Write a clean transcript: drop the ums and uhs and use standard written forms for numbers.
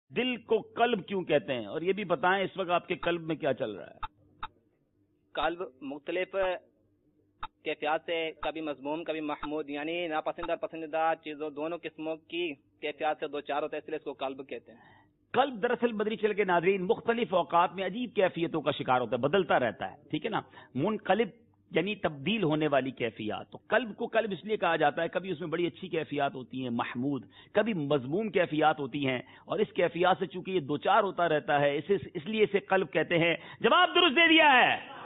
दिल को कल्ब क्यों कहते हैं, और ये भी बताएं इस वक्त आपके कल्ब में क्या चल रहा है। कल्ब मुख्तलिफ कैफियत से, कभी मजमूम कभी महमूद, यानी नापसंदीदा पसंदीदा चीजों दोनों किस्मों की कैफियत से दो चार होता है, इसलिए इसको कल्ब कहते हैं। कल्ब दरअसल मदनी चैनल के नाज़रीन मुख्तलिफ औकात में अजीब कैफियतों का शिकार होता है, बदलता रहता है, ठीक है ना। मुनकलिब यानी तब्दील होने वाली कैफियत। तो कल्ब को कल्ब इसलिए कहा जाता है, कभी उसमें बड़ी अच्छी कैफियत होती है महमूद, कभी मजमूम कैफियत होती हैं, और इस कैफियत से चूंकि ये दो चार होता रहता है इसलिए इसे कल्ब कहते हैं। जवाब दुरुस्त दे दिया है।